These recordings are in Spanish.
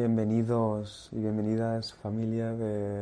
Bienvenidos y bienvenidas familia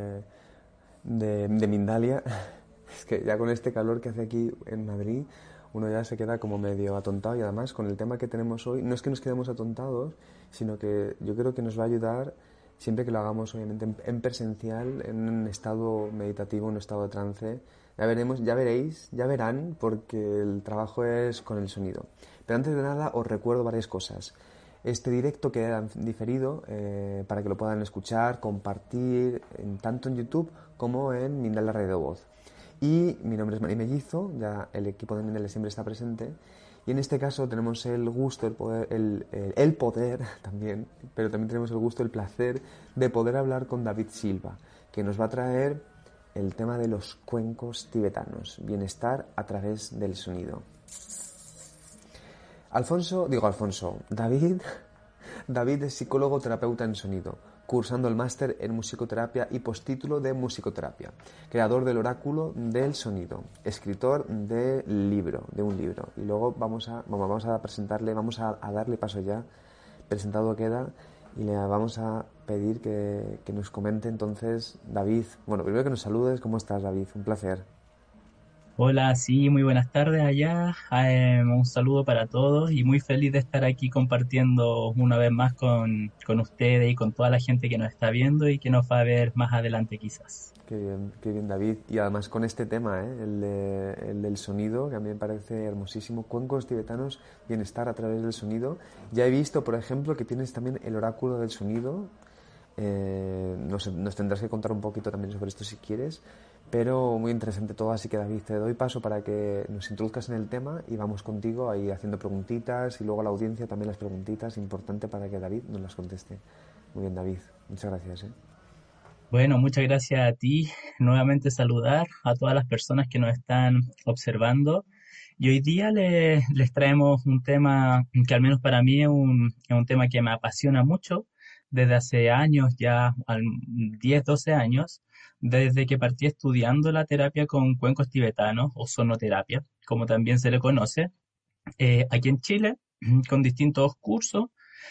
de Mindalia. Es que ya con este calor que hace aquí en Madrid, uno ya se queda como medio atontado y además con el tema que tenemos hoy, no es que nos quedemos atontados, sino que yo creo que nos va a ayudar siempre que lo hagamos obviamente en presencial, en un estado meditativo, en un estado de trance. Ya veremos, ya veréis, ya verán, porque el trabajo es con el sonido. Pero antes de nada os recuerdo varias cosas. Este directo queda diferido para que lo puedan escuchar, compartir, tanto en YouTube como en Mindala Radio de Voz. Y mi nombre es Mari Mellizo, ya el equipo de Mindala siempre está presente. Y en este caso tenemos el gusto, el poder también, pero también tenemos el gusto, el placer de poder hablar con David Silva, que nos va a traer el tema de los cuencos tibetanos, bienestar a través del sonido. David es psicólogo terapeuta en sonido, cursando el máster en musicoterapia y postítulo de musicoterapia, creador del oráculo del sonido, escritor de un libro. Y luego vamos a presentarle, vamos a darle paso ya, presentado queda, y le vamos a pedir que nos comente entonces, David. Bueno, primero que nos saludes. ¿Cómo estás, David? Un placer. Hola, sí, muy buenas tardes allá. Un saludo para todos y muy feliz de estar aquí compartiendo una vez más con ustedes y con toda la gente que nos está viendo y que nos va a ver más adelante quizás. Qué bien, David. Y además con este tema, el del sonido, que a mí me parece hermosísimo. Cuencos tibetanos, bienestar a través del sonido. Ya he visto, por ejemplo, que tienes también el oráculo del sonido. Nos tendrás que contar un poquito también sobre esto si quieres. Pero muy interesante todo, así que David, te doy paso para que nos introduzcas en el tema y vamos contigo ahí haciendo preguntitas y luego a la audiencia también las preguntitas, importante para que David nos las conteste. Muy bien, David, muchas gracias. Bueno, muchas gracias a ti. Nuevamente saludar a todas las personas que nos están observando. Y hoy día les traemos un tema que al menos para mí es un tema que me apasiona mucho desde hace años, ya 10, 12 años, desde que partí estudiando la terapia con cuencos tibetanos o sonoterapia, como también se le conoce, aquí en Chile, con distintos cursos.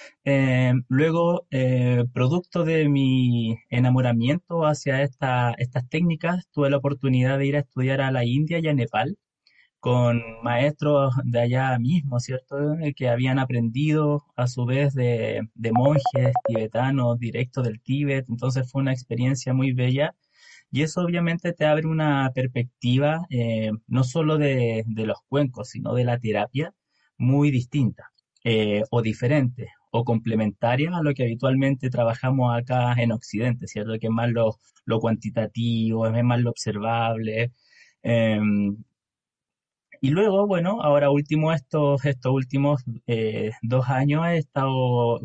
Producto de mi enamoramiento hacia estas técnicas, tuve la oportunidad de ir a estudiar a la India y a Nepal con maestros de allá mismo, ¿cierto? Que habían aprendido a su vez de monjes tibetanos directos del Tíbet. Entonces fue una experiencia muy bella y eso obviamente te abre una perspectiva no solo de los cuencos, sino de la terapia muy distinta o diferente o complementaria a lo que habitualmente trabajamos acá en Occidente, ¿cierto? Que es más lo cuantitativo, es más lo observable. em, y luego, bueno, ahora último, estos últimos 2 años he estado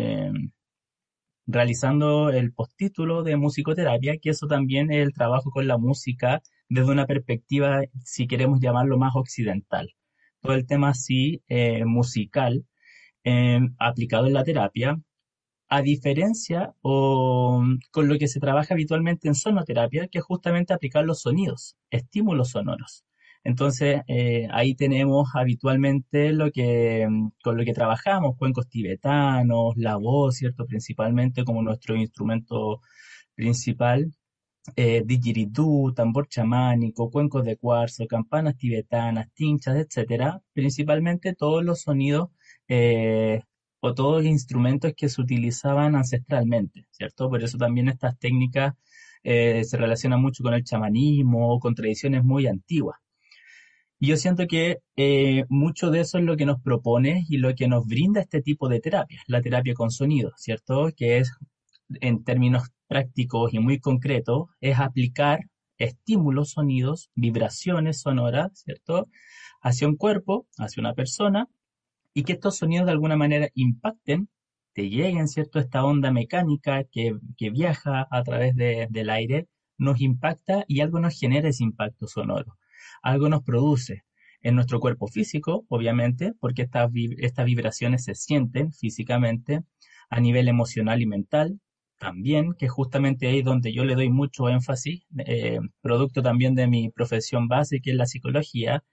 realizando el postítulo de musicoterapia, que eso también es el trabajo con la música desde una perspectiva, si queremos llamarlo más occidental. Todo el tema así musical aplicado en la terapia, a diferencia o con lo que se trabaja habitualmente en sonoterapia, que es justamente aplicar los sonidos, estímulos sonoros. Entonces, ahí tenemos habitualmente con lo que trabajamos, cuencos tibetanos, la voz, ¿cierto? Principalmente como nuestro instrumento principal, didgeridoo, tambor chamánico, cuencos de cuarzo, campanas tibetanas, tinchas, etcétera. Principalmente todos los sonidos eh, o todos los instrumentos que se utilizaban ancestralmente, ¿cierto? Por eso también estas técnicas se relacionan mucho con el chamanismo o con tradiciones muy antiguas. Y yo siento que mucho de eso es lo que nos propone y lo que nos brinda este tipo de terapia, la terapia con sonido, ¿cierto? Que es, en términos prácticos y muy concretos, es aplicar estímulos, sonidos, vibraciones sonoras, ¿cierto? Hacia un cuerpo, hacia una persona, y que estos sonidos de alguna manera impacten, te lleguen, ¿cierto? Esta onda mecánica que viaja a través del aire, nos impacta y algo nos genera ese impacto sonoro. Algo nos produce en nuestro cuerpo físico, obviamente, porque estas vibraciones se sienten físicamente, a nivel emocional y mental, también, que justamente ahí donde yo le doy mucho énfasis, producto también de mi profesión base, que es la psicología,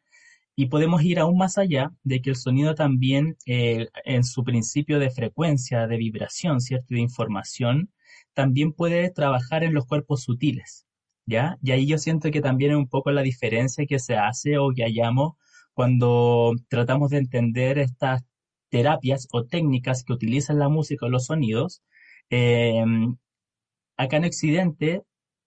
Y podemos ir aún más allá de que el sonido también, en su principio de frecuencia, de vibración, ¿cierto? Y de información, también puede trabajar en los cuerpos sutiles, ¿ya? Y ahí yo siento que también es un poco la diferencia que se hace o que hallamos cuando tratamos de entender estas terapias o técnicas que utilizan la música o los sonidos. Eh, Acá en Occidente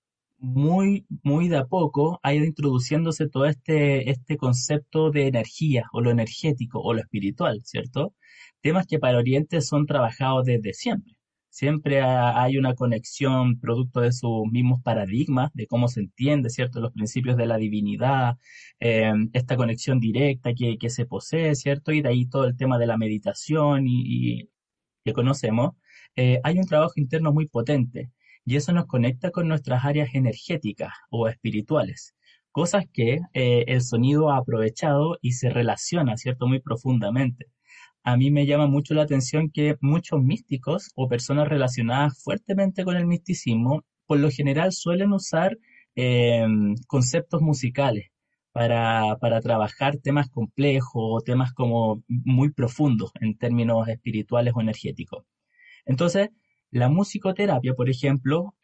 muy de a poco ha ido introduciéndose todo este concepto de energía o lo energético o lo espiritual, ¿cierto? Temas que para Oriente son trabajados desde siempre. Siempre hay una conexión producto de sus mismos paradigmas, de cómo se entiende, ¿cierto? Los principios de la divinidad, esta conexión directa que se posee, ¿cierto? Y de ahí todo el tema de la meditación y que conocemos, hay un trabajo interno muy potente y eso nos conecta con nuestras áreas energéticas o espirituales, cosas que el sonido ha aprovechado y se relaciona, ¿cierto?, muy profundamente. A mí me llama mucho la atención que muchos místicos o personas relacionadas fuertemente con el misticismo, por lo general suelen usar eh, conceptos musicales para trabajar temas complejos o temas como muy profundos en términos espirituales o energéticos. Entonces, la musicoterapia, por ejemplo,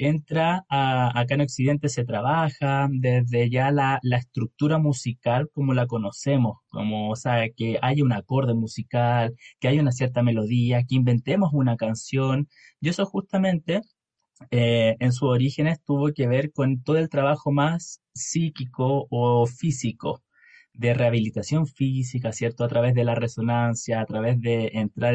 acá en Occidente se trabaja desde ya la estructura musical como la conocemos, como, o sea, que haya un acorde musical, que haya una cierta melodía, que inventemos una canción. Y eso justamente en sus orígenes tuvo que ver con todo el trabajo más psíquico o físico, de rehabilitación física, ¿cierto? A través de la resonancia, a través de entrar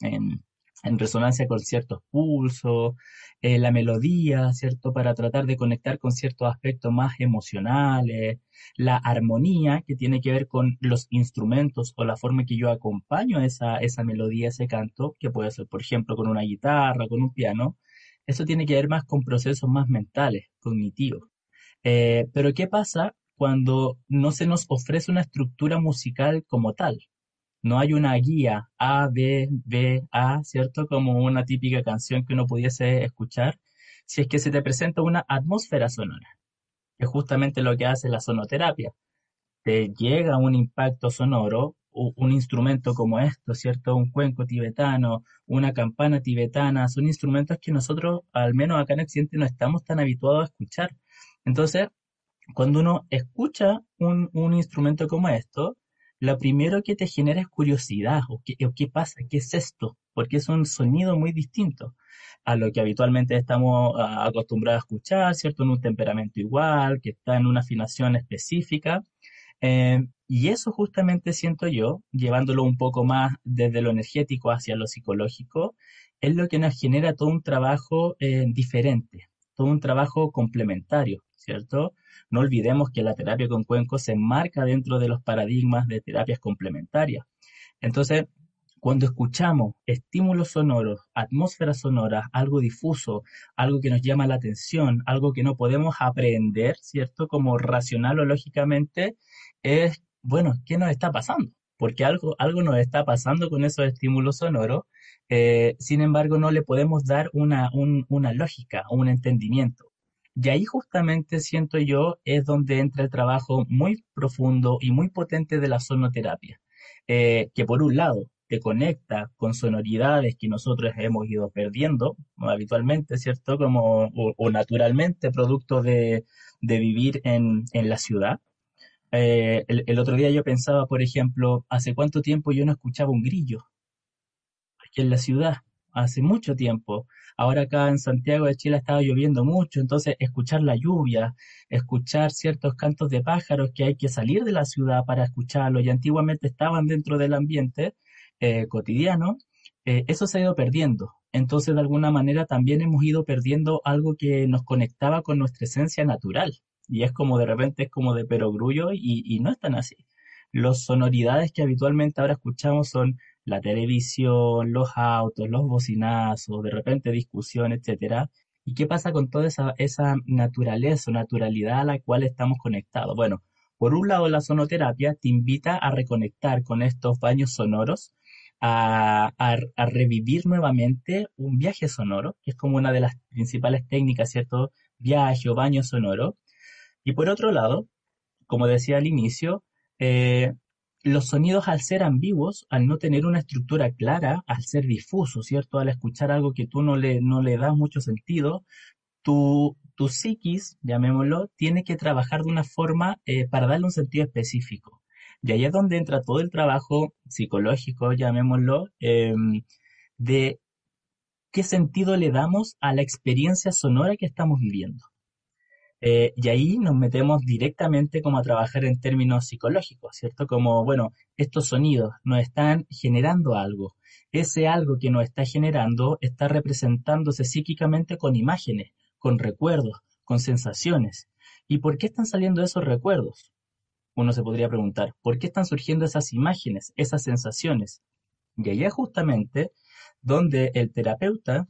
en resonancia con ciertos pulsos, la melodía, ¿cierto? Para tratar de conectar con ciertos aspectos más emocionales, la armonía, que tiene que ver con los instrumentos o la forma que yo acompaño esa melodía, ese canto, que puede ser, por ejemplo, con una guitarra, con un piano. Eso tiene que ver más con procesos más mentales, cognitivos. Pero ¿qué pasa cuando no se nos ofrece una estructura musical como tal? No hay una guía A, B, B, A, ¿cierto? Como una típica canción que uno pudiese escuchar. Si es que se te presenta una atmósfera sonora, que es justamente lo que hace la sonoterapia. Te llega un impacto sonoro, un instrumento como esto, ¿cierto? Un cuenco tibetano, una campana tibetana, son instrumentos que nosotros, al menos acá en Occidente, no estamos tan habituados a escuchar. Entonces, cuando uno escucha un instrumento como esto, lo primero que te genera es curiosidad, o qué pasa, qué es esto, porque es un sonido muy distinto a lo que habitualmente estamos acostumbrados a escuchar, ¿cierto? En un temperamento igual, que está en una afinación específica. Y eso justamente siento yo, llevándolo un poco más desde lo energético hacia lo psicológico, es lo que nos genera todo un trabajo diferente, todo un trabajo complementario, ¿cierto? No olvidemos que la terapia con cuencos se enmarca dentro de los paradigmas de terapias complementarias. Entonces, cuando escuchamos estímulos sonoros, atmósferas sonoras, algo difuso, algo que nos llama la atención, algo que no podemos aprender, ¿cierto? Como racional o lógicamente, es, bueno, ¿qué nos está pasando? Porque algo nos está pasando con esos estímulos sonoros, sin embargo, no le podemos dar una lógica, un entendimiento. Y ahí justamente siento yo es donde entra el trabajo muy profundo y muy potente de la sonoterapia, que por un lado te conecta con sonoridades que nosotros hemos ido perdiendo ¿no? Habitualmente, ¿cierto? Como, o naturalmente, producto de vivir en la ciudad. El otro día yo pensaba, por ejemplo, ¿hace cuánto tiempo yo no escuchaba un grillo aquí en la ciudad? Hace mucho tiempo. Ahora acá en Santiago de Chile estaba lloviendo mucho, entonces escuchar la lluvia, escuchar ciertos cantos de pájaros que hay que salir de la ciudad para escucharlos y antiguamente estaban dentro del ambiente cotidiano, eso se ha ido perdiendo. Entonces, de alguna manera, también hemos ido perdiendo algo que nos conectaba con nuestra esencia natural. Y es como de repente es como de perogrullo y no es tan así. Las sonoridades que habitualmente ahora escuchamos son la televisión, los autos, los bocinazos, de repente discusión, etcétera. ¿Y qué pasa con toda esa naturaleza o naturalidad a la cual estamos conectados? Bueno, por un lado, la sonoterapia te invita a reconectar con estos baños sonoros, a revivir nuevamente un viaje sonoro, que es como una de las principales técnicas, ¿cierto? Viaje o baño sonoro. Y por otro lado, como decía al inicio, los sonidos al ser ambiguos, al no tener una estructura clara, al ser difusos, ¿cierto? Al escuchar algo que tú no le das mucho sentido, tu psiquis, llamémoslo, tiene que trabajar de una forma para darle un sentido específico. Y ahí es donde entra todo el trabajo psicológico, llamémoslo, de qué sentido le damos a la experiencia sonora que estamos viviendo. Y ahí nos metemos directamente como a trabajar en términos psicológicos, ¿cierto? Como, bueno, estos sonidos nos están generando algo. Ese algo que nos está generando está representándose psíquicamente con imágenes, con recuerdos, con sensaciones. ¿Y por qué están saliendo esos recuerdos? Uno se podría preguntar, ¿por qué están surgiendo esas imágenes, esas sensaciones? Y ahí es justamente donde el terapeuta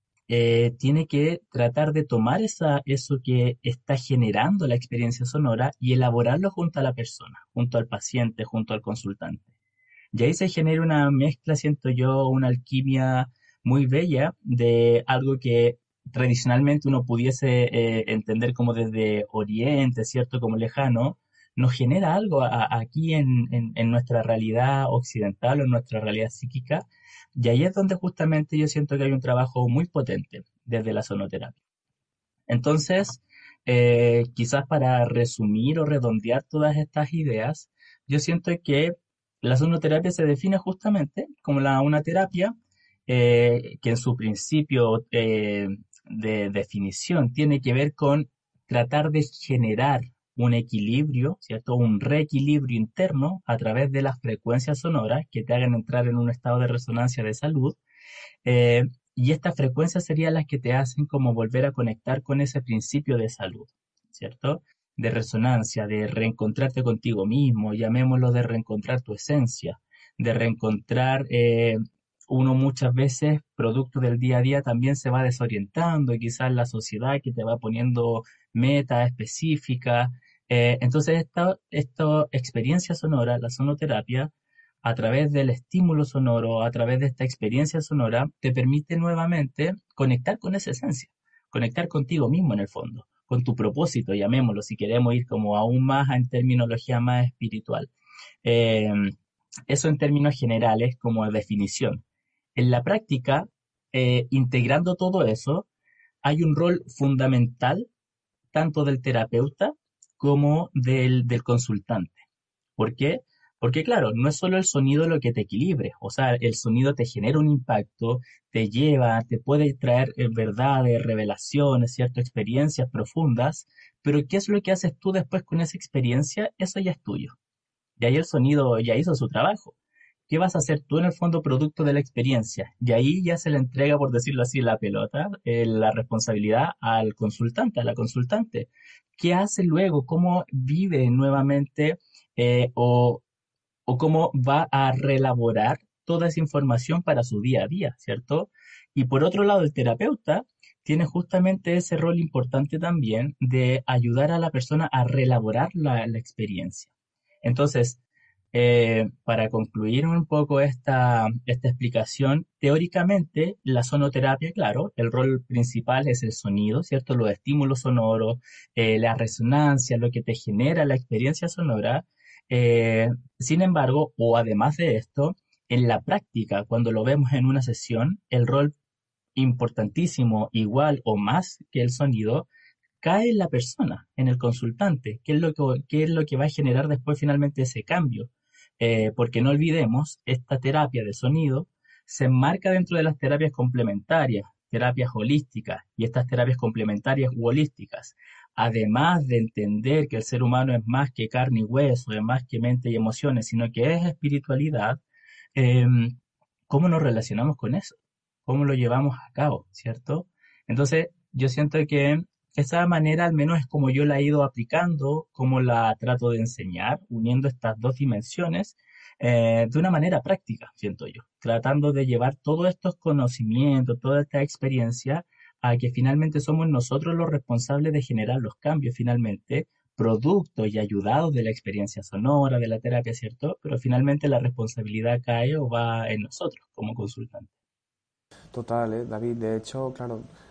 tiene que tratar de tomar eso que está generando la experiencia sonora y elaborarlo junto a la persona, junto al paciente, junto al consultante. Y ahí se genera una mezcla, siento yo, una alquimia muy bella de algo que tradicionalmente uno pudiese entender como desde Oriente, ¿cierto? Como lejano, nos genera algo aquí en nuestra realidad occidental o en nuestra realidad psíquica. Y ahí es donde justamente yo siento que hay un trabajo muy potente desde la sonoterapia. Entonces, quizás para resumir o redondear todas estas ideas, yo siento que la sonoterapia se define justamente como una terapia que en su principio de definición tiene que ver con tratar de generar un equilibrio, ¿cierto? Un reequilibrio interno a través de las frecuencias sonoras que te hagan entrar en un estado de resonancia de salud eh, y estas frecuencias serían las que te hacen como volver a conectar con ese principio de salud, ¿cierto? De resonancia, de reencontrarte contigo mismo, llamémoslo de reencontrar tu esencia, de reencontrar, uno muchas veces, producto del día a día, también se va desorientando y quizás la sociedad que te va poniendo metas específicas. Entonces, esta experiencia sonora, la sonoterapia, a través del estímulo sonoro, a través de esta experiencia sonora, te permite nuevamente conectar con esa esencia, conectar contigo mismo en el fondo, con tu propósito, llamémoslo, si queremos ir como aún más en terminología más espiritual. Eh, Eso en términos generales como definición. En la práctica, integrando todo eso, hay un rol fundamental tanto del terapeuta como del consultante. ¿Por qué? Porque claro, no es solo el sonido lo que te equilibre, o sea, el sonido te genera un impacto, te lleva, te puede traer verdades, revelaciones, ciertas experiencias profundas, pero ¿qué es lo que haces tú después con esa experiencia? Eso ya es tuyo. Y ahí el sonido ya hizo su trabajo. ¿Qué vas a hacer tú en el fondo producto de la experiencia? Y ahí ya se le entrega, por decirlo así, la pelota, la responsabilidad al consultante, a la consultante. ¿Qué hace luego? ¿Cómo vive nuevamente o cómo va a reelaborar toda esa información para su día a día, ¿cierto? Y por otro lado, el terapeuta tiene justamente ese rol importante también de ayudar a la persona a reelaborar la experiencia. Entonces, para concluir un poco esta explicación, teóricamente la sonoterapia, claro, el rol principal es el sonido, ¿cierto? Los estímulos sonoros, la resonancia, lo que te genera la experiencia sonora. Eh, Sin embargo, o además de esto, en la práctica, cuando lo vemos en una sesión, el rol importantísimo, igual o más que el sonido, cae en la persona, en el consultante, qué es lo que va a generar después finalmente ese cambio. Porque no olvidemos, esta terapia de sonido se enmarca dentro de las terapias complementarias, terapias holísticas, y estas terapias complementarias u holísticas, además de entender que el ser humano es más que carne y hueso, es más que mente y emociones, sino que es espiritualidad, eh, ¿cómo nos relacionamos con eso? ¿Cómo lo llevamos a cabo? ¿Cierto? Entonces, yo siento que esa manera al menos es como yo la he ido aplicando, como la trato de enseñar, uniendo estas dos dimensiones de una manera práctica, siento yo, tratando de llevar todos estos conocimientos, toda esta experiencia, a que finalmente somos nosotros los responsables de generar los cambios finalmente, producto y ayudados de la experiencia sonora, de la terapia, ¿cierto? Pero finalmente la responsabilidad cae o va en nosotros como consultantes. Total, David. De hecho, claro,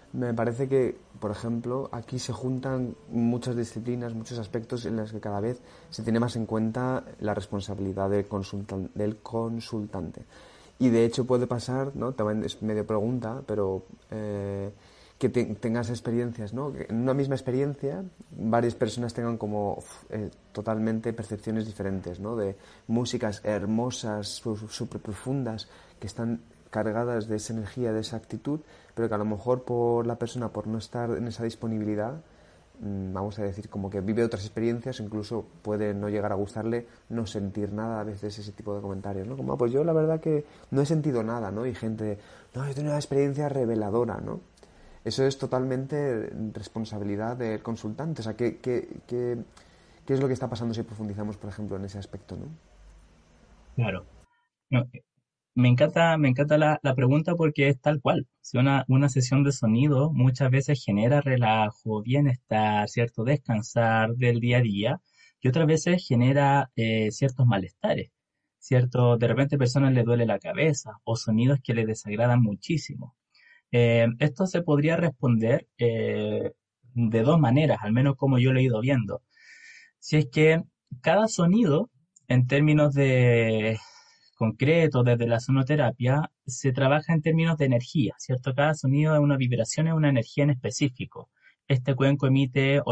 Me parece que, por ejemplo, aquí se juntan muchas disciplinas, muchos aspectos en los que cada vez se tiene más en cuenta la responsabilidad del consultante. Y de hecho puede pasar, ¿no? También es medio pregunta, pero que tengas experiencias, ¿no? Que en una misma experiencia varias personas tengan como totalmente percepciones diferentes, ¿no? De músicas hermosas, súper profundas, que están cargadas de esa energía, de esa actitud, pero que a lo mejor por la persona, por no estar en esa disponibilidad, vamos a decir, como que vive otras experiencias, incluso puede no llegar a gustarle, no sentir nada, a veces ese tipo de comentarios, ¿no? Como, pues yo la verdad que no he sentido nada, ¿no? Y gente, no, yo tengo una experiencia reveladora, ¿no? Eso es totalmente responsabilidad del consultante. O sea, ¿qué es lo que está pasando si profundizamos, por ejemplo, en ese aspecto, ¿no? Claro. No, me encanta la pregunta porque es tal cual. Si una sesión de sonido muchas veces genera relajo, bienestar, cierto descansar del día a día, y otras veces genera ciertos malestares, cierto, de repente a personas les duele la cabeza o sonidos que les desagradan muchísimo. Esto se podría responder de dos maneras, al menos como yo lo he ido viendo. Si es que cada sonido, en términos de concreto, desde la sonoterapia, se trabaja en términos de energía, ¿cierto? Cada sonido es una vibración, es una energía en específico. Este cuenco emite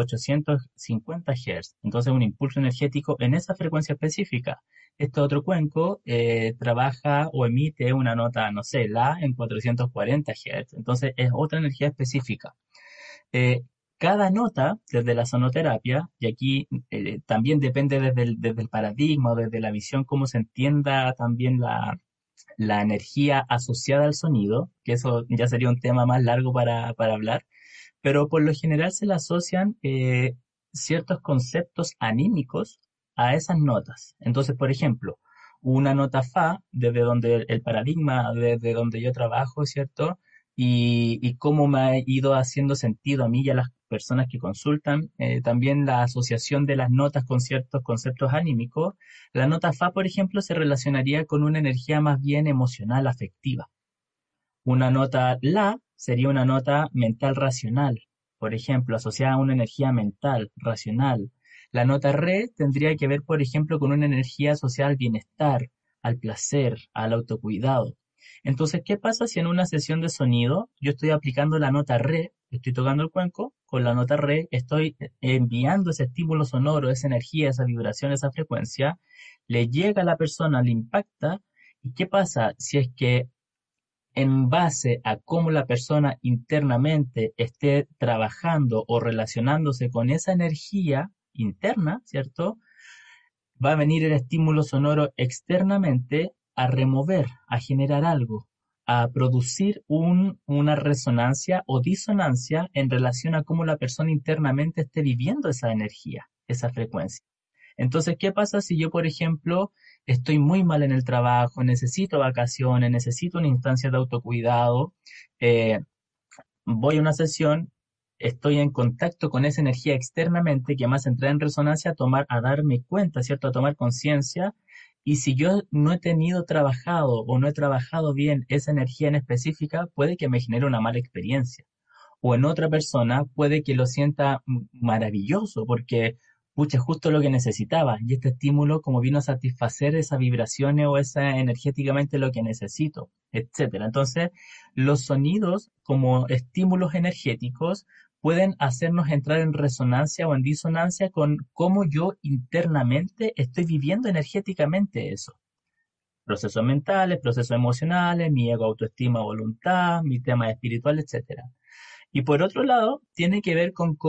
850 Hz, entonces un impulso energético en esa frecuencia específica. Este otro cuenco trabaja o emite una nota, no sé, la en 440 Hz, entonces es otra energía específica. Eh, Cada nota, desde la sonoterapia, y aquí también depende desde el paradigma o desde la visión, cómo se entienda también la energía asociada al sonido, que eso ya sería un tema más largo para hablar, pero por lo general se le asocian ciertos conceptos anímicos a esas notas. Entonces, por ejemplo, una nota fa, desde donde el paradigma, desde donde yo trabajo, ¿cierto? Y cómo me ha ido haciendo sentido a mí y a las personas que consultan, también la asociación de las notas con ciertos conceptos anímicos. La nota fa, por ejemplo, se relacionaría con una energía más bien emocional, afectiva. Una nota la sería una nota mental racional, por ejemplo, asociada a una energía mental, racional. La nota re tendría que ver, por ejemplo, con una energía asociada al bienestar, al placer, al autocuidado. Entonces, ¿qué pasa si en una sesión de sonido yo estoy aplicando la nota re, estoy tocando el cuenco, con la nota re estoy enviando ese estímulo sonoro, esa energía, esa vibración, esa frecuencia, le llega a la persona, le impacta, ¿y qué pasa si es que en base a cómo la persona internamente esté trabajando o relacionándose con esa energía interna, ¿cierto? Va a venir el estímulo sonoro externamente a remover, a generar algo, a producir una resonancia o disonancia en relación a cómo la persona internamente esté viviendo esa energía, esa frecuencia. Entonces, ¿qué pasa si yo, por ejemplo, estoy muy mal en el trabajo, necesito vacaciones, necesito una instancia de autocuidado, eh, voy a una sesión, estoy en contacto con esa energía externamente que más entra en resonancia a darme cuenta, ¿cierto? A tomar conciencia. Y si yo no he tenido trabajado o no he trabajado bien esa energía en específica, puede que me genere una mala experiencia o en otra persona puede que lo sienta maravilloso porque, pucha, es justo lo que necesitaba y este estímulo como vino a satisfacer esas vibraciones o esa energéticamente lo que necesito, etcétera. Entonces, los sonidos como estímulos energéticos pueden hacernos entrar en resonancia o en disonancia con cómo yo internamente estoy viviendo energéticamente eso. Procesos mentales, procesos emocionales, mi ego, autoestima, voluntad, mi tema espiritual, etcétera. Y por otro lado, tiene que ver con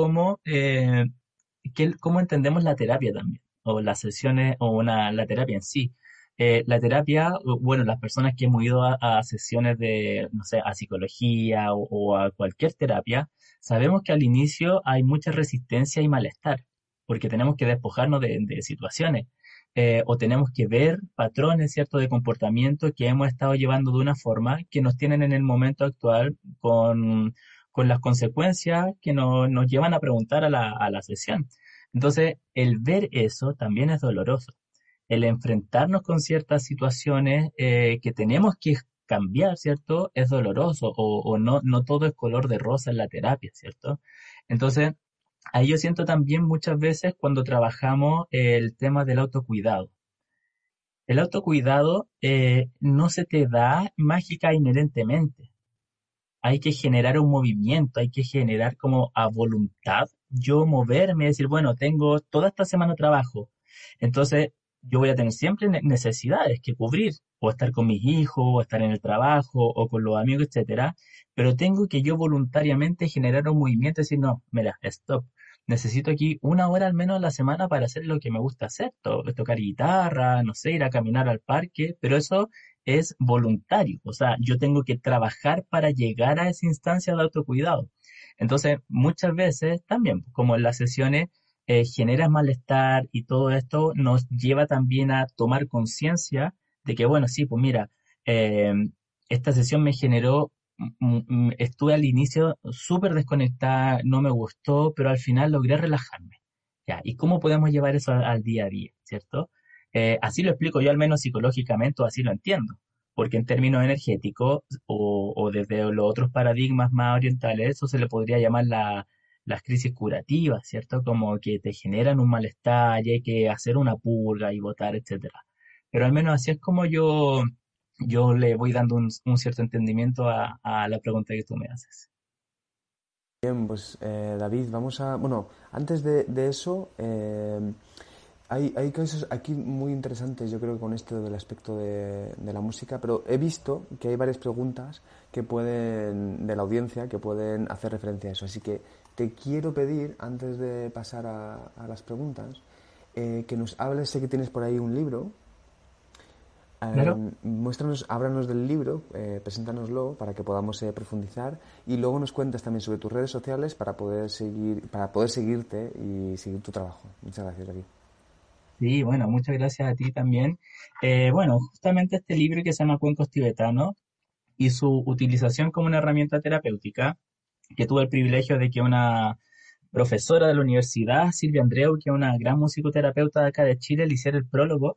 cómo entendemos la terapia también, o las sesiones, la terapia en sí. La terapia, bueno, las personas que hemos ido a sesiones de, no sé, a psicología o a cualquier terapia, sabemos que al inicio hay mucha resistencia y malestar, porque tenemos que despojarnos de situaciones, o tenemos que ver patrones, ¿cierto?, de comportamiento que hemos estado llevando de una forma que nos tienen en el momento actual con las consecuencias que nos llevan a preguntar a la sesión. Entonces, el ver eso también es doloroso. El enfrentarnos con ciertas situaciones que tenemos que cambiar, ¿cierto? Es doloroso o no todo es color de rosa en la terapia, ¿cierto? Entonces, ahí yo siento también muchas veces cuando trabajamos el tema del autocuidado. El autocuidado no se te da mágica inherentemente. Hay que generar un movimiento, hay que generar como a voluntad yo moverme, decir, bueno, tengo toda esta semana trabajo, entonces yo voy a tener siempre necesidades que cubrir, o estar con mis hijos, o estar en el trabajo, o con los amigos, etcétera, pero tengo que yo voluntariamente generar un movimiento, decir, no, mira, stop, necesito aquí una hora al menos a la semana para hacer lo que me gusta hacer, tocar guitarra, no sé, ir a caminar al parque, pero eso es voluntario, o sea, yo tengo que trabajar para llegar a esa instancia de autocuidado. Entonces, muchas veces también, como en las sesiones, genera malestar y todo esto nos lleva también a tomar conciencia de que, bueno, sí, pues mira, eh, esta sesión me generó, estuve al inicio súper desconectada, no me gustó, pero al final logré relajarme. Ya, ¿y cómo podemos llevar eso al día a día, cierto? Así lo explico yo al menos psicológicamente, o así lo entiendo, porque en términos energéticos o desde los otros paradigmas más orientales, eso se le podría llamar las crisis curativas, ¿cierto? Como que te generan un malestar y hay que hacer una purga y votar, etcétera. Pero al menos así es como yo le voy dando un cierto entendimiento a la pregunta que tú me haces. Bien, pues David, vamos a... Bueno, antes de eso, hay cosas aquí muy interesantes, yo creo, con esto del aspecto de la música, pero he visto que hay varias preguntas que pueden, de la audiencia, que pueden hacer referencia a eso. Así que te quiero pedir, antes de pasar a las preguntas, que nos hables, sé que tienes por ahí un libro. Claro. Muéstranos, háblanos del libro, preséntanoslo para que podamos profundizar y luego nos cuentas también sobre tus redes sociales para poder seguirte y seguir tu trabajo. Muchas gracias, David. Sí, bueno, muchas gracias a ti también. Bueno, justamente este libro que se llama Cuencos Tibetanos y su utilización como una herramienta terapéutica, que tuve el privilegio de que una profesora de la universidad, Silvia Andreu, que es una gran musicoterapeuta de acá de Chile, le hiciera el prólogo,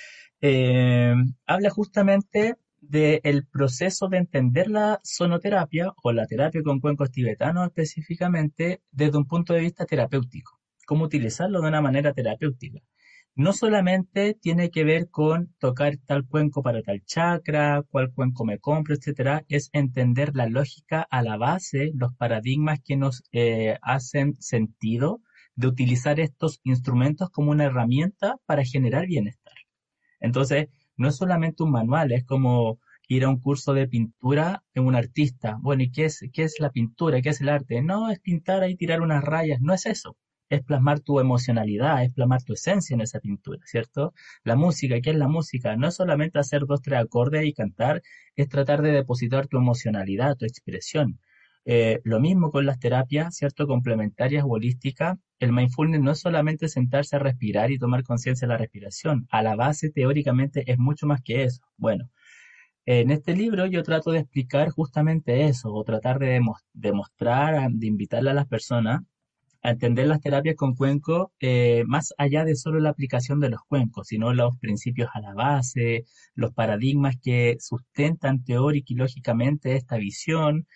eh, habla justamente del proceso de entender la sonoterapia o la terapia con cuencos tibetanos específicamente desde un punto de vista terapéutico, cómo utilizarlo de una manera terapéutica. No solamente tiene que ver con tocar tal cuenco para tal chakra, cuál cuenco me compro, etcétera, es entender la lógica a la base, los paradigmas que nos hacen sentido de utilizar estos instrumentos como una herramienta para generar bienestar. Entonces, no es solamente un manual, es como ir a un curso de pintura en un artista. Bueno, ¿y qué es la pintura? ¿Qué es el arte? No, es pintar ahí, tirar unas rayas, no es eso. Es plasmar tu emocionalidad, es plasmar tu esencia en esa pintura, ¿cierto? La música, ¿qué es la música? No es solamente hacer dos, tres acordes y cantar, es tratar de depositar tu emocionalidad, tu expresión. Lo mismo con las terapias, ¿cierto? Complementarias o holísticas. El mindfulness no es solamente sentarse a respirar y tomar conciencia de la respiración. A la base, teóricamente, es mucho más que eso. Bueno, en este libro yo trato de explicar justamente eso, o tratar de demostrar, de invitarle a las personas a entender las terapias con cuenco más allá de solo la aplicación de los cuencos, sino los principios a la base, los paradigmas que sustentan teórica y lógicamente esta visión,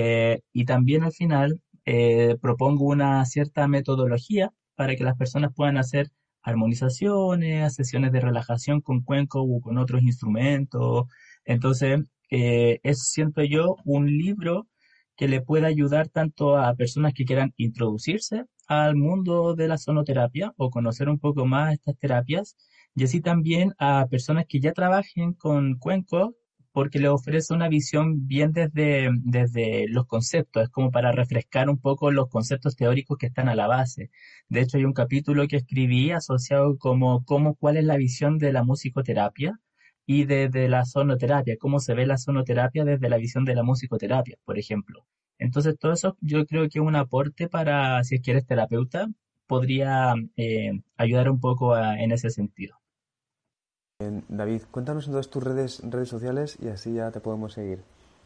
y también al final propongo una cierta metodología para que las personas puedan hacer armonizaciones, sesiones de relajación con cuenco o con otros instrumentos. Entonces, es, siento yo, un libro que le pueda ayudar tanto a personas que quieran introducirse al mundo de la sonoterapia o conocer un poco más estas terapias, y así también a personas que ya trabajen con cuencos, porque les ofrece una visión bien desde los conceptos, es como para refrescar un poco los conceptos teóricos que están a la base. De hecho, hay un capítulo que escribí asociado como cuál es la visión de la musicoterapia y de la sonoterapia, cómo se ve la sonoterapia desde la visión de la musicoterapia, por ejemplo. Entonces, todo eso yo creo que es un aporte para, si es que eres terapeuta, podría ayudar un poco en ese sentido. David, cuéntanos entonces tus redes sociales y así ya te podemos seguir.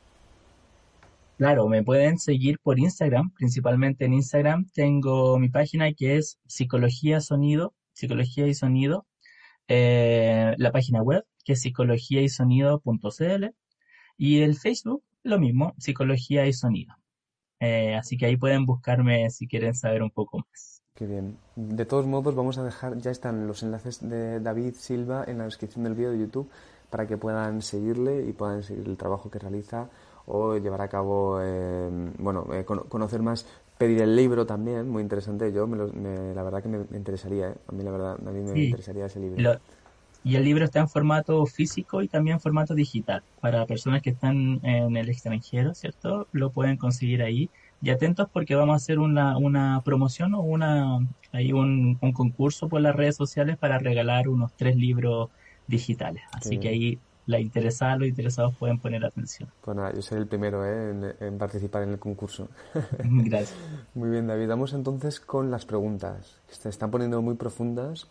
Claro, me pueden seguir por Instagram, principalmente en Instagram tengo mi página que es Psicología y Sonido, la página web que es psicologiaysonido.cl. Y el Facebook, lo mismo, psicología y sonido. Así que ahí pueden buscarme si quieren saber un poco más. Qué bien. De todos modos, vamos a dejar, ya están los enlaces de David Silva en la descripción del vídeo de YouTube para que puedan seguirle y puedan seguir el trabajo que realiza o llevar a cabo, conocer más, pedir el libro también, muy interesante. La verdad que me interesaría, ¿eh? A mí la verdad, a mí me Sí, interesaría ese libro. lo- y el libro está en formato físico y también en formato digital. Para personas que están en el extranjero, ¿cierto? Lo pueden conseguir ahí. Y atentos porque vamos a hacer una promoción o un concurso por las redes sociales para regalar unos 3 libros digitales. Qué Así que bien. ahí los interesados pueden poner atención. Pues nada, yo seré el primero, ¿eh? En participar en el concurso. Gracias. Muy bien, David. Vamos entonces con las preguntas, que se están poniendo muy profundas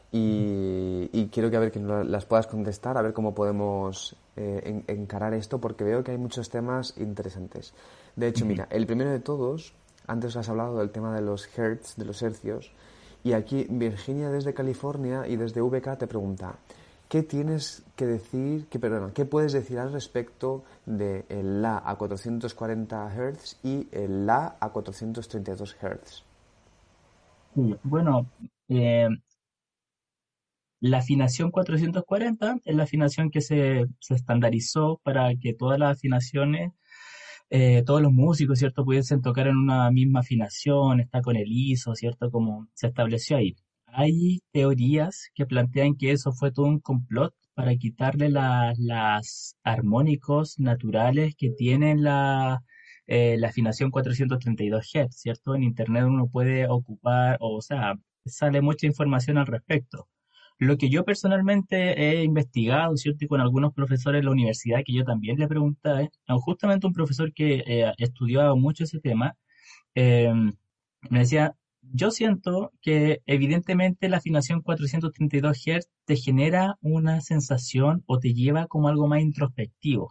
y quiero que a ver que las puedas contestar, a ver cómo podemos encarar esto, porque veo que hay muchos temas interesantes. De hecho, Ujú. mira, el primero de todos, antes has hablado del tema de los hertz, de los hercios, y aquí Virginia desde California y desde VK te pregunta, ¿qué tienes que decir, qué puedes decir al respecto de el La a 440 Hz y el La a 432 Hz? Sí, bueno, eh, la afinación 440 es la afinación que se estandarizó para que todas las afinaciones, todos los músicos, ¿cierto?, pudiesen tocar en una misma afinación, está con el ISO, ¿cierto?, como se estableció ahí. Hay teorías que plantean que eso fue todo un complot para quitarle las armónicos naturales que tienen la afinación 432 Hz, ¿cierto? En Internet uno puede ocupar, o sea, sale mucha información al respecto. Lo que yo personalmente he investigado, ¿cierto? Y con algunos profesores de la universidad que yo también le pregunté, justamente un profesor que estudiaba mucho ese tema, eh, me decía, yo siento que evidentemente la afinación 432 Hz te genera una sensación o te lleva como algo más introspectivo.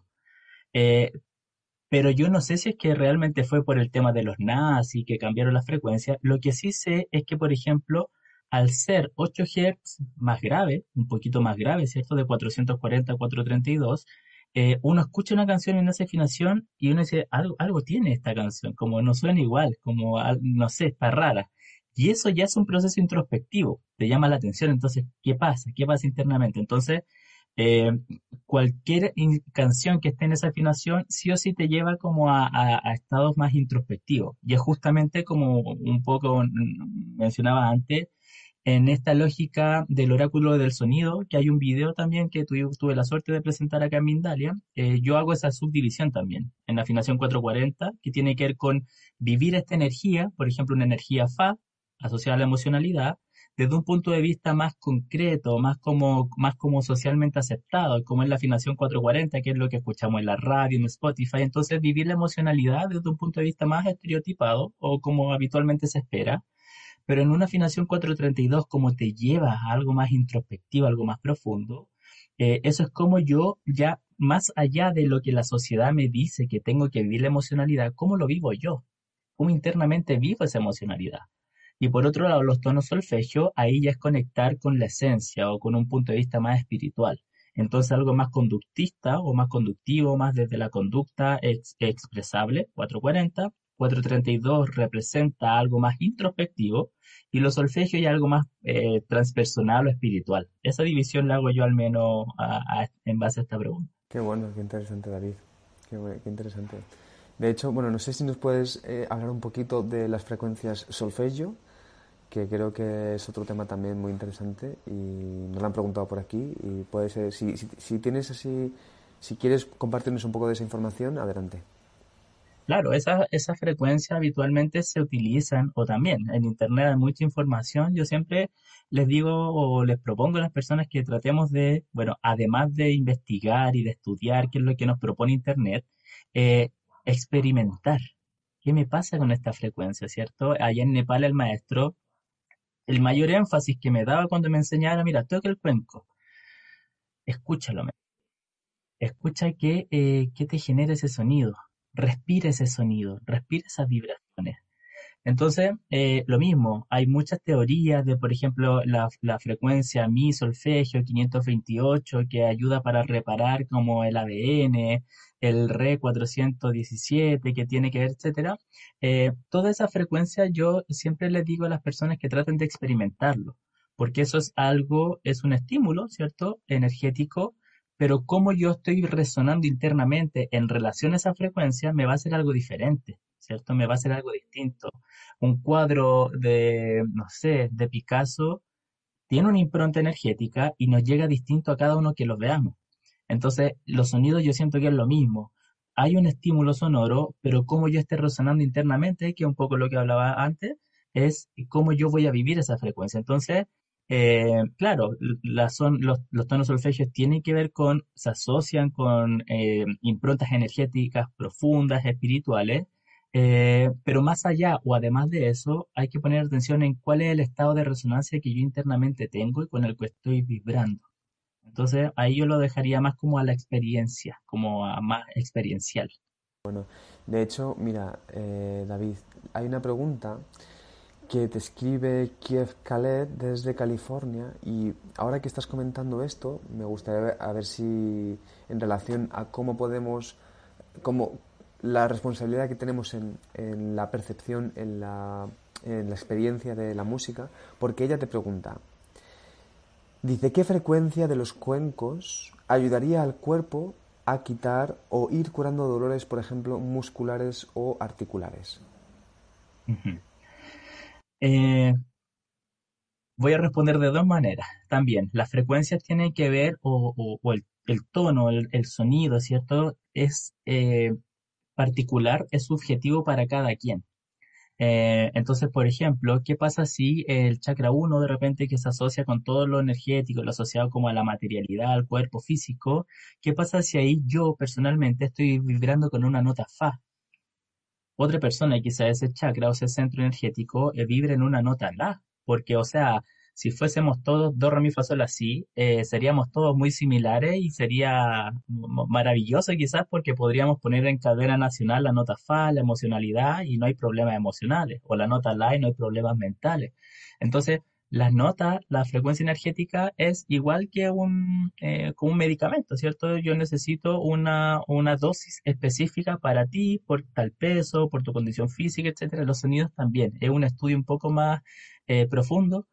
Eh, pero yo no sé si es que realmente fue por el tema de los nazis que cambiaron la frecuencia. Lo que sí sé es que, por ejemplo, al ser 8 Hz más grave, un poquito más grave, ¿cierto? De 440 a 432, uno escucha una canción en esa afinación y uno dice, algo tiene esta canción, como no suena igual, como, no sé, está rara. Y eso ya es un proceso introspectivo, te llama la atención. Entonces, ¿qué pasa? ¿Qué pasa internamente? Entonces, eh, cualquier canción que esté en esa afinación sí o sí te lleva como a estados más introspectivos. Y es justamente como un poco mencionaba antes, en esta lógica del oráculo del sonido, que hay un video también que tuve la suerte de presentar acá en Mindalia, yo hago esa subdivisión también en la afinación 440, que tiene que ver con vivir esta energía, por ejemplo, una energía Fa asociada a la emocionalidad, desde un punto de vista más concreto, más como socialmente aceptado, como es la afinación 440, que es lo que escuchamos en la radio, en Spotify. Entonces, vivir la emocionalidad desde un punto de vista más estereotipado o como habitualmente se espera, pero en una afinación 432, como te lleva a algo más introspectivo, algo más profundo, eso es como yo ya más allá de lo que la sociedad me dice que tengo que vivir la emocionalidad, ¿cómo lo vivo yo? ¿Cómo internamente vivo esa emocionalidad? Y por otro lado, los tonos solfegio, ahí ya es conectar con la esencia o con un punto de vista más espiritual. Entonces algo más conductista o más conductivo, más desde la conducta expresable, 440. 432 representa algo más introspectivo y los solfegios ya algo más transpersonal o espiritual. Esa división la hago yo al menos en base a esta pregunta. Qué bueno, qué interesante, David. Qué interesante. De hecho, bueno, no sé si nos puedes hablar un poquito de las frecuencias solfegio, que creo que es otro tema también muy interesante y nos lo han preguntado por aquí y puede ser, si tienes así, si quieres compartirnos un poco de esa información, adelante. Claro, esas frecuencias habitualmente se utilizan, o también en Internet hay mucha información. Yo siempre les digo o les propongo a las personas que tratemos de, bueno, además de investigar y de estudiar qué es lo que nos propone Internet, eh, experimentar. ¿Qué me pasa con esta frecuencia, cierto? Allá en Nepal el maestro, el mayor énfasis que me daba cuando me enseñaba, mira, toca el cuenco, escúchalo, escucha qué te genera ese sonido, respira ese sonido, respira esas vibraciones. Entonces, lo mismo, hay muchas teorías de, por ejemplo, la frecuencia mi solfegio 528 que ayuda para reparar como el ADN, el Re 417 que tiene que ver, etcétera. Toda esa frecuencia yo siempre les digo a las personas que traten de experimentarlo, porque eso es algo, es un estímulo, ¿cierto? Energético, pero cómo yo estoy resonando internamente en relación a esa frecuencia me va a ser algo diferente, ¿cierto? Me va a ser algo distinto. Un cuadro de, no sé, de Picasso tiene una impronta energética y nos llega distinto a cada uno que los veamos. Entonces, los sonidos yo siento que es lo mismo. Hay un estímulo sonoro, pero cómo yo esté resonando internamente, que es un poco lo que hablaba antes, es cómo yo voy a vivir esa frecuencia. Entonces, claro, los tonos solfegios tienen que ver con, se asocian con improntas energéticas profundas, espirituales, pero más allá o además de eso, hay que poner atención en cuál es el estado de resonancia que yo internamente tengo y con el que estoy vibrando. Entonces, ahí yo lo dejaría más como a la experiencia, como a más experiencial. De hecho, mira, David, hay una pregunta que te escribe Kiev Khaled desde California y ahora que estás comentando esto, me gustaría ver, a ver si en relación a cómo podemos, cómo la responsabilidad que tenemos en la percepción, en la experiencia de la música, porque ella te pregunta, dice, ¿qué frecuencia de los cuencos ayudaría al cuerpo a quitar o ir curando dolores, por ejemplo, musculares o articulares? Ujú. Eh, Voy a responder de dos maneras. También, las frecuencias tienen que ver, o el tono, el sonido, ¿cierto? Es particular, es subjetivo para cada quien. Entonces, por ejemplo, ¿qué pasa si el chakra uno de repente que se asocia con todo lo energético, lo asociado como a la materialidad, al cuerpo físico? ¿Qué pasa si ahí yo personalmente estoy vibrando con una nota fa? Otra persona, quizá ese chakra o ese centro energético, vibra en una nota la, porque, o sea, si fuésemos todos do, re, mi, fa, sol, así, seríamos todos muy similares y sería maravilloso quizás porque podríamos poner en cadena nacional la nota fa, la emocionalidad y no hay problemas emocionales, o la nota la y no hay problemas mentales. Entonces, las notas, la frecuencia energética es igual que como un medicamento, ¿cierto? Yo necesito una dosis específica para ti, por tal peso, por tu condición física, etcétera. Los sonidos también. Es un estudio un poco más profundo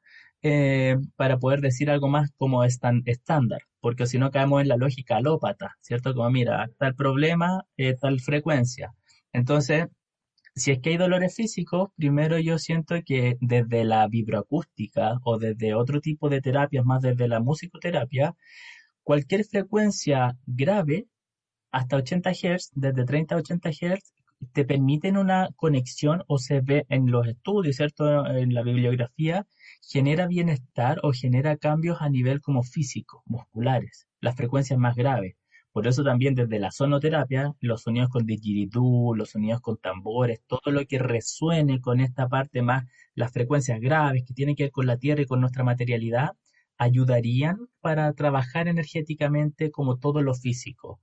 para poder decir algo más como estándar, porque si no caemos en la lógica alópata, ¿cierto? Como mira, tal problema, tal frecuencia. Entonces, si es que hay dolores físicos, primero yo siento que desde la vibroacústica o desde otro tipo de terapias, más desde la musicoterapia, cualquier frecuencia grave hasta 80 Hz, desde 30 a 80 Hz, te permiten una conexión o se ve en los estudios, ¿cierto? En la bibliografía, genera bienestar o genera cambios a nivel como físico, musculares, las frecuencias más graves. Por eso también desde la sonoterapia, los sonidos con didgeridoo, los sonidos con tambores, todo lo que resuene con esta parte más, las frecuencias graves que tienen que ver con la tierra y con nuestra materialidad, ayudarían para trabajar energéticamente como todo lo físico.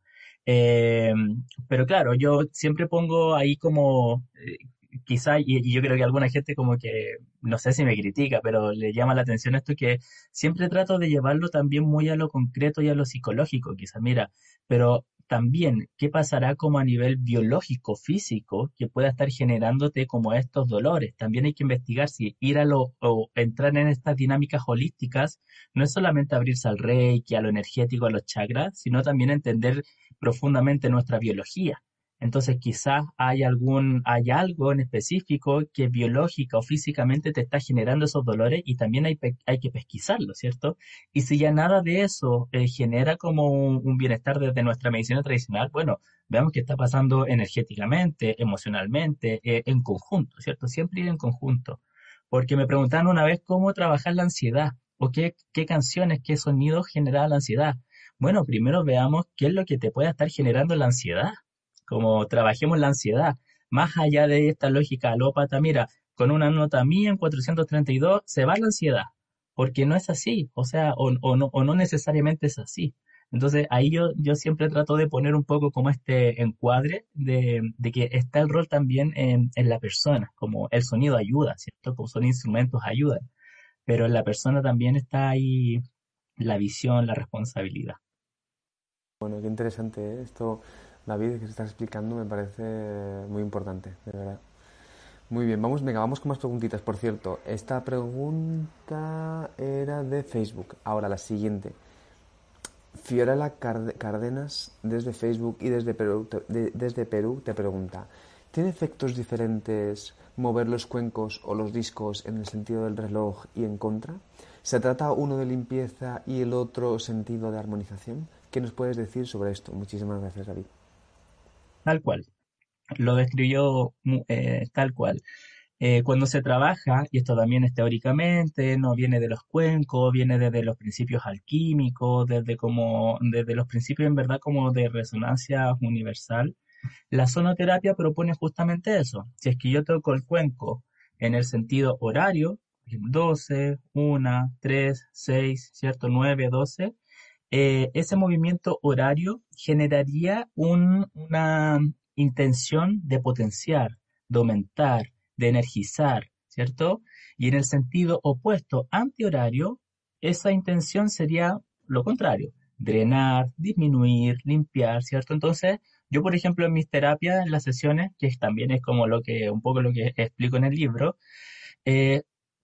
Eh, pero claro, yo siempre pongo ahí como, quizá, y yo creo que alguna gente como que, no sé si me critica, pero le llama la atención esto que siempre trato de llevarlo también muy a lo concreto y a lo psicológico, quizá, mira, pero también, ¿qué pasará como a nivel biológico, físico, que pueda estar generándote como estos dolores? También hay que investigar si ir a lo, o entrar en estas dinámicas holísticas no es solamente abrirse al reiki, a lo energético, a los chakras, sino también entender profundamente nuestra biología. Entonces quizás hay algo en específico que biológica o físicamente te está generando esos dolores y también hay que pesquisarlo, ¿cierto? Y si ya nada de eso genera como un bienestar desde nuestra medicina tradicional, bueno, veamos qué está pasando energéticamente, emocionalmente, en conjunto, ¿cierto? Siempre ir en conjunto. Porque me preguntaron una vez cómo trabajar la ansiedad o qué canciones, qué sonidos generan la ansiedad. Bueno, primero veamos qué es lo que te puede estar generando la ansiedad, como trabajemos la ansiedad, más allá de esta lógica alópata, mira, con una nota mía en 432 se va la ansiedad, porque no es así, o sea, o no necesariamente es así. Entonces ahí yo siempre trato de poner un poco como este encuadre de que está el rol también en la persona, como el sonido ayuda, ¿cierto? Como son instrumentos ayudan, pero en la persona también está ahí la visión, la responsabilidad. Bueno, qué interesante, ¿eh? Esto, David, que se estás explicando me parece muy importante, de verdad. Muy bien, vamos, venga, vamos con más preguntitas. Por cierto, esta pregunta era de Facebook. Ahora la siguiente. Fiorella Cárdenas desde Facebook y desde Perú te pregunta, ¿tiene efectos diferentes mover los cuencos o los discos en el sentido del reloj y en contra? ¿Se trata uno de limpieza y el otro sentido de armonización? ¿Qué nos puedes decir sobre esto? Muchísimas gracias, David. Tal cual, lo describió tal cual. Cuando se trabaja, y esto también es teóricamente, no viene de los cuencos, viene desde los principios alquímicos, desde los principios en verdad como de resonancia universal, la sonoterapia propone justamente eso. Si es que yo toco el cuenco en el sentido horario, 12, 1, 3, 6, ¿cierto? 9, 12, ese movimiento horario generaría una intención de potenciar, de aumentar, de energizar, ¿cierto? Y en el sentido opuesto, antihorario, esa intención sería lo contrario, drenar, disminuir, limpiar, ¿cierto? Entonces, yo, por ejemplo, en mis terapias, en las sesiones, que también es como un poco lo que explico en el libro, eh,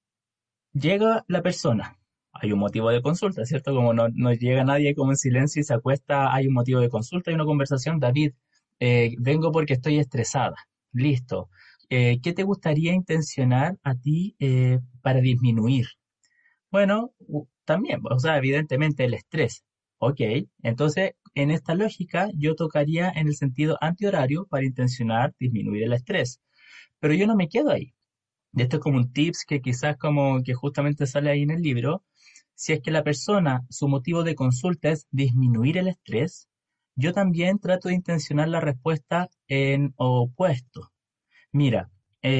llega la persona, hay un motivo de consulta, ¿cierto? Como no llega nadie como en silencio y se acuesta, hay un motivo de consulta, hay una conversación, David, vengo porque estoy estresada, listo. ¿Qué te gustaría intencionar a ti para disminuir? Bueno, también, o sea, evidentemente el estrés. Ok, entonces en esta lógica yo tocaría en el sentido antihorario para intencionar disminuir el estrés. Pero yo no me quedo ahí. Y esto es como un tips que quizás como que justamente sale ahí en el libro. Si es que la persona, su motivo de consulta es disminuir el estrés, yo también trato de intencionar la respuesta en opuesto. Mira,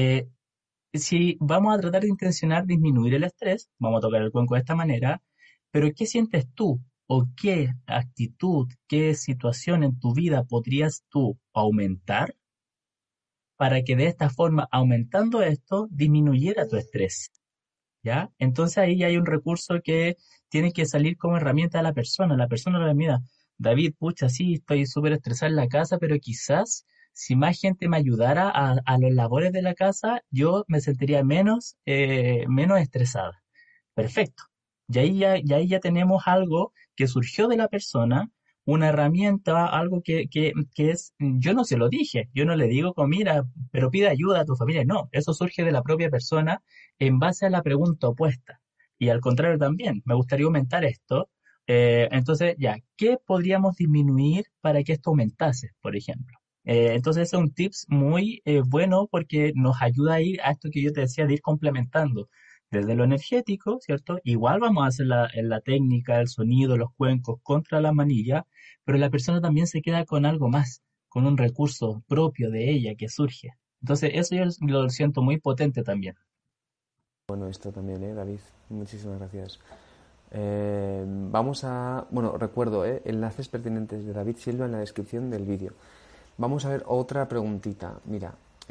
si vamos a tratar de intencionar disminuir el estrés, vamos a tocar el cuenco de esta manera, pero ¿qué sientes tú? ¿O qué actitud, qué situación en tu vida podrías tú aumentar para que de esta forma, aumentando esto, disminuyera tu estrés? ¿Ya? Entonces ahí ya hay un recurso que tiene que salir como herramienta a la persona. La persona lo mira, David, pucha, sí, estoy súper estresado en la casa, pero quizás si más gente me ayudara a los labores de la casa, yo me sentiría menos estresada. Perfecto. Y ahí ya tenemos algo que surgió de la persona, una herramienta, algo que es, yo no se lo dije, yo no le digo como, mira, pero pide ayuda a tu familia. No, eso surge de la propia persona en base a la pregunta opuesta. Y al contrario también, me gustaría aumentar esto. Entonces, ya, ¿qué podríamos disminuir para que esto aumentase, por ejemplo? Entonces, ese es un tips muy bueno porque nos ayuda a ir a esto que yo te decía de ir complementando desde lo energético, ¿cierto? Igual vamos a hacer la técnica, el sonido, los cuencos contra la manilla, pero la persona también se queda con algo más, con un recurso propio de ella que surge. Entonces, eso yo lo siento muy potente también. Bueno, esto también, David. Muchísimas gracias. Vamos a... Bueno, recuerdo, enlaces pertinentes de David Silva en la descripción del vídeo. Vamos a ver otra preguntita. Mira,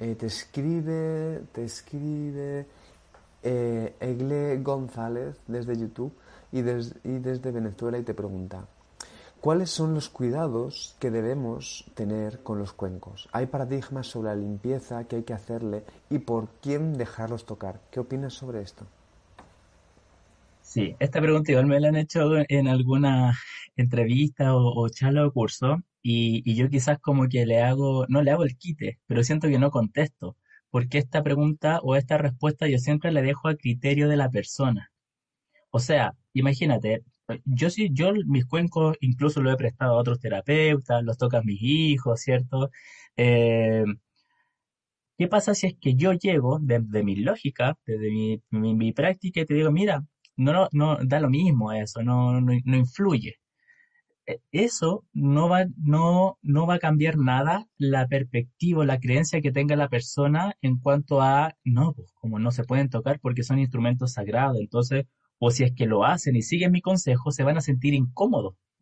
te escribe Egle González desde YouTube y desde Venezuela y te pregunta, ¿cuáles son los cuidados que debemos tener con los cuencos? ¿Hay paradigmas sobre la limpieza que hay que hacerle y por quién dejarlos tocar? ¿Qué opinas sobre esto? Sí, esta pregunta igual me la han hecho en alguna entrevista o charla o curso y yo quizás como que no le hago el quite, pero siento que no contesto, porque esta pregunta o esta respuesta yo siempre la dejo a criterio de la persona. O sea, imagínate, yo sí, yo mis cuencos incluso lo he prestado a otros terapeutas, los tocan mis hijos, ¿cierto? Eh, ¿Qué pasa si es que yo llego desde mi lógica, desde mi práctica y te digo, mira, no da lo mismo eso, no influye? Eso no va a cambiar nada la perspectiva, la creencia que tenga la persona en cuanto a, no, pues como no se pueden tocar porque son instrumentos sagrados, entonces, o si es que lo hacen y siguen mi consejo, se van a sentir incómodos.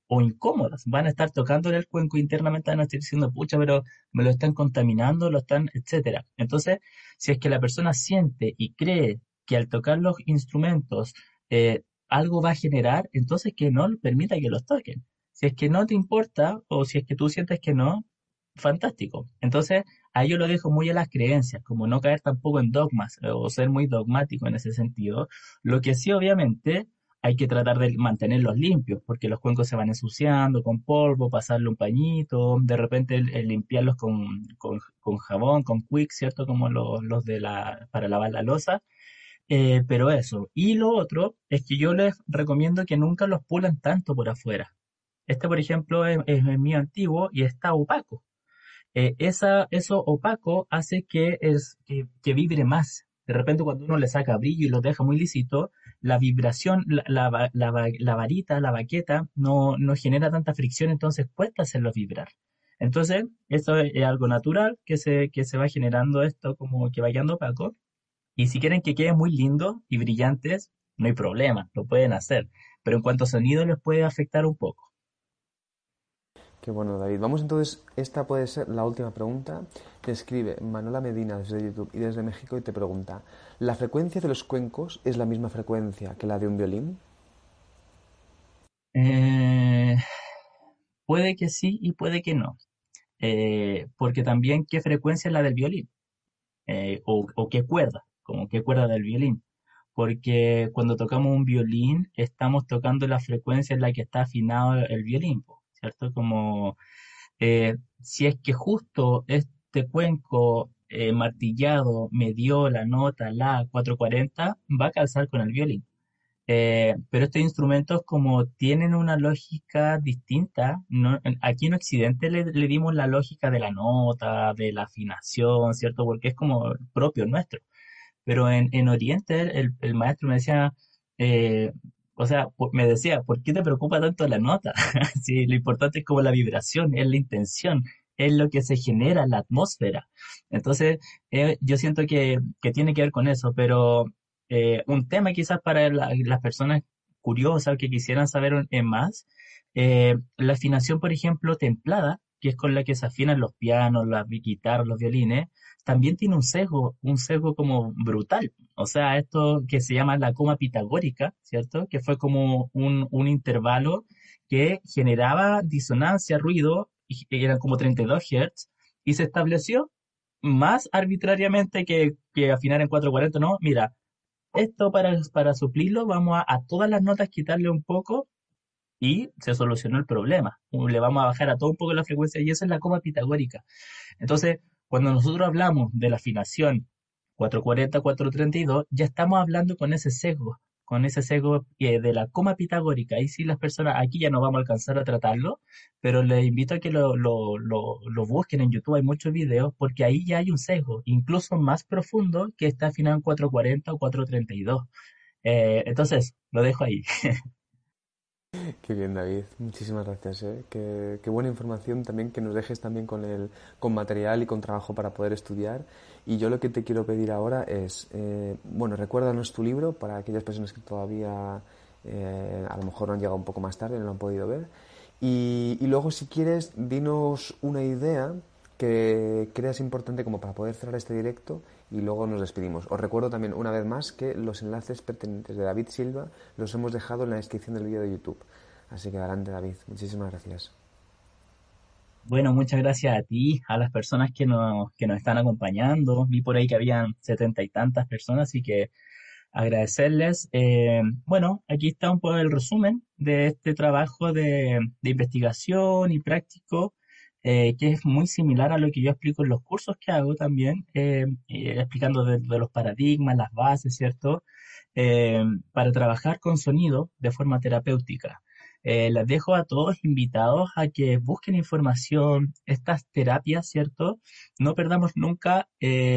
o incómodas. Van a estar tocándole el cuenco internamente, van a estar diciendo, pucha, pero me lo están contaminando, lo están, etcétera. Entonces, si es que la persona siente y cree que al tocar los instrumentos algo va a generar, entonces que no permita que los toquen. Si es que no te importa o si es que tú sientes que no, fantástico. Entonces, ahí yo lo dejo muy a las creencias, como no caer tampoco en dogmas o ser muy dogmático en ese sentido. Lo que sí, obviamente, hay que tratar de mantenerlos limpios, porque los cuencos se van ensuciando con polvo, pasarle un pañito, de repente el limpiarlos con jabón, con Quick, ¿cierto? Como los de para lavar la loza. Pero eso. Y lo otro es que yo les recomiendo que nunca los pulan tanto por afuera. Este, por ejemplo, es mío antiguo y está opaco. Eso opaco hace que vibre más. De repente cuando uno le saca brillo y lo deja muy lisito, la vibración, la varita, la baqueta, no genera tanta fricción, entonces cuesta hacerlo vibrar. Entonces, esto es algo natural que se va generando esto como que va quedando opaco. Y si quieren que quede muy lindo y brillantes, no hay problema, lo pueden hacer. Pero en cuanto a sonido les puede afectar un poco. Qué bueno, David. Vamos entonces, esta puede ser la última pregunta. Te escribe Manuela Medina desde YouTube y desde México y te pregunta, ¿la frecuencia de los cuencos es la misma frecuencia que la de un violín? Eh, Puede que sí y puede que no. Porque también qué frecuencia es la del violín, o qué cuerda, como qué cuerda del violín. Porque cuando tocamos un violín, estamos tocando la frecuencia en la que está afinado el violín, po, ¿cierto? Como si es que justo este cuenco martillado me dio la nota la 440, va a calzar con el violín. Pero estos instrumentos como tienen una lógica distinta, aquí en Occidente le dimos la lógica de la nota, de la afinación, ¿cierto? Porque es como propio nuestro. Pero en Oriente el maestro me decía, eh, o sea, me decía, ¿por qué te preocupa tanto la nota? Sí, lo importante es como la vibración, es la intención, es lo que se genera, la atmósfera. Entonces, yo siento que tiene que ver con eso, pero un tema quizás para las personas curiosas que quisieran saber más, la afinación, por ejemplo, templada, que es con la que se afinan los pianos, las guitarras, los violines, también tiene un sesgo como brutal. O sea, esto que se llama la coma pitagórica, ¿cierto? Que fue como un intervalo que generaba disonancia, ruido, y eran como 32 Hz, y se estableció más arbitrariamente que afinar en 440, ¿no? Mira, esto para suplirlo, vamos a todas las notas quitarle un poco y se solucionó el problema. Le vamos a bajar a todo un poco la frecuencia y esa es la coma pitagórica. Entonces, cuando nosotros hablamos de la afinación 440, 432, ya estamos hablando con ese sesgo de la coma pitagórica. Y si las personas, aquí ya no vamos a alcanzar a tratarlo, pero les invito a que lo busquen en YouTube, hay muchos videos, porque ahí ya hay un sesgo, incluso más profundo que está afinado en 440 o 432. Entonces, lo dejo ahí. Qué bien, David. Muchísimas gracias, ¿eh? Qué buena información también que nos dejes también con material y con trabajo para poder estudiar. Y yo lo que te quiero pedir ahora es, bueno, recuérdanos tu libro para aquellas personas que todavía a lo mejor no han llegado un poco más tarde, no lo han podido ver. Y luego, si quieres, dinos una idea que creas importante como para poder cerrar este directo y luego nos despedimos. Os recuerdo también una vez más que los enlaces pertinentes de David Silva los hemos dejado en la descripción del vídeo de YouTube. Así que adelante, David. Muchísimas gracias. Bueno, muchas gracias a ti, a las personas que nos están acompañando. Vi por ahí que habían 70 y tantas personas, así que agradecerles. Bueno, aquí está un poco el resumen de este trabajo de investigación y práctico, que es muy similar a lo que yo explico en los cursos que hago también, explicando de los paradigmas, las bases, ¿cierto? Eh, para trabajar con sonido de forma terapéutica. Les dejo a todos invitados a que busquen información, estas terapias, ¿cierto? No perdamos nunca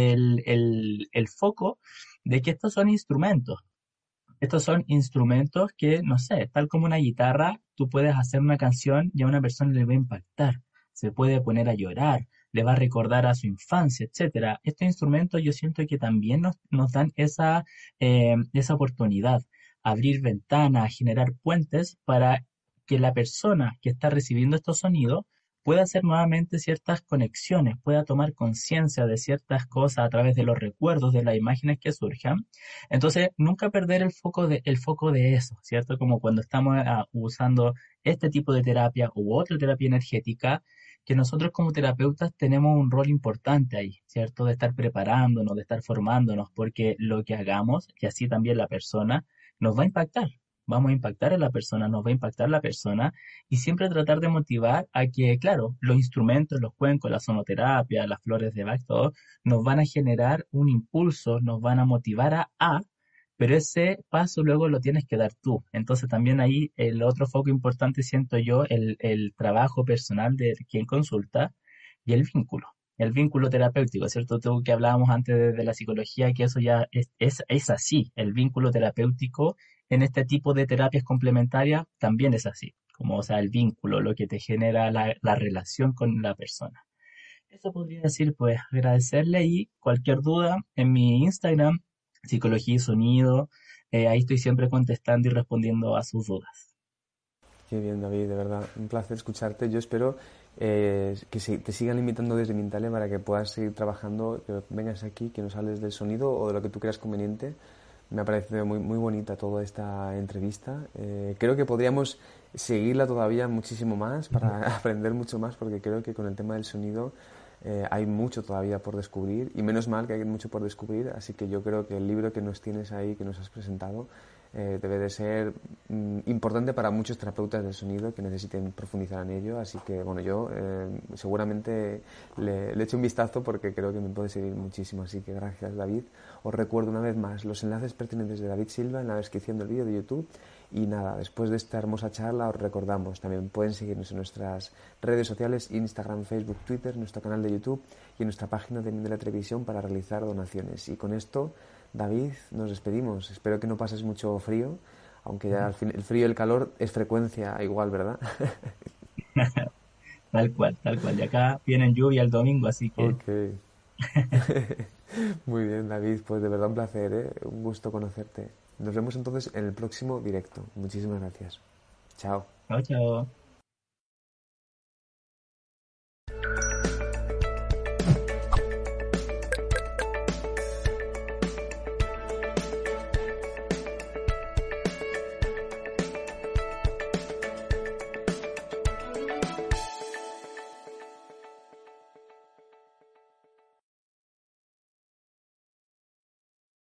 el foco de que estos son instrumentos. Estos son instrumentos que, no sé, tal como una guitarra, tú puedes hacer una canción y a una persona le va a impactar, se puede poner a llorar, le va a recordar a su infancia, etcétera. Estos instrumentos yo siento que también nos dan esa oportunidad, abrir ventanas, generar puentes para que la persona que está recibiendo estos sonidos pueda hacer nuevamente ciertas conexiones, pueda tomar conciencia de ciertas cosas a través de los recuerdos, de las imágenes que surjan. Entonces, nunca perder el foco de eso, ¿cierto? Como cuando estamos usando este tipo de terapia u otra terapia energética, que nosotros como terapeutas tenemos un rol importante ahí, ¿cierto? De estar preparándonos, de estar formándonos, porque lo que hagamos, y así también la persona, nos va a impactar. Vamos a impactar a la persona, nos va a impactar la persona y siempre tratar de motivar a que, claro, los instrumentos, los cuencos, la sonoterapia, las flores de Bach, todo, nos van a generar un impulso, nos van a motivar pero ese paso luego lo tienes que dar tú. Entonces también ahí el otro foco importante siento yo, el trabajo personal de quien consulta y el vínculo terapéutico, ¿cierto? Tú que hablábamos antes de la psicología, que eso ya es así, el vínculo terapéutico en este tipo de terapias complementarias también es así, como o sea, el vínculo, lo que te genera la relación con la persona. Eso podría decir, pues, agradecerle y cualquier duda en mi Instagram, Psicología y Sonido, ahí estoy siempre contestando y respondiendo a sus dudas. Qué bien, David, de verdad, un placer escucharte. Yo espero que te sigan invitando desde Mintale para que puedas seguir trabajando, que vengas aquí, que nos hables del sonido o de lo que tú creas conveniente. Me ha parecido muy, muy bonita toda esta entrevista. Creo que podríamos seguirla todavía muchísimo más para aprender mucho más, porque creo que con el tema del sonido hay mucho todavía por descubrir y menos mal que hay mucho por descubrir, así que yo creo que el libro que nos tienes ahí, que nos has presentado, debe de ser importante para muchos terapeutas del sonido que necesiten profundizar en ello, así que bueno, yo seguramente le echo un vistazo porque creo que me puede servir muchísimo, así que gracias, David. Os recuerdo una vez más los enlaces pertinentes de David Silva en la descripción del vídeo de YouTube. Y nada, después de esta hermosa charla os recordamos, también pueden seguirnos en nuestras redes sociales, Instagram, Facebook, Twitter, nuestro canal de YouTube y en nuestra página de la televisión para realizar donaciones. Y con esto, David, nos despedimos. Espero que no pases mucho frío, aunque ya al fin, el frío y el calor es frecuencia igual, ¿verdad? Tal cual, tal cual. Y acá viene lluvia el domingo, así que Ok. Muy bien, David, pues de verdad un placer, ¿eh? Un gusto conocerte. Nos vemos entonces en el próximo directo. Muchísimas gracias. Chao. chao, chao.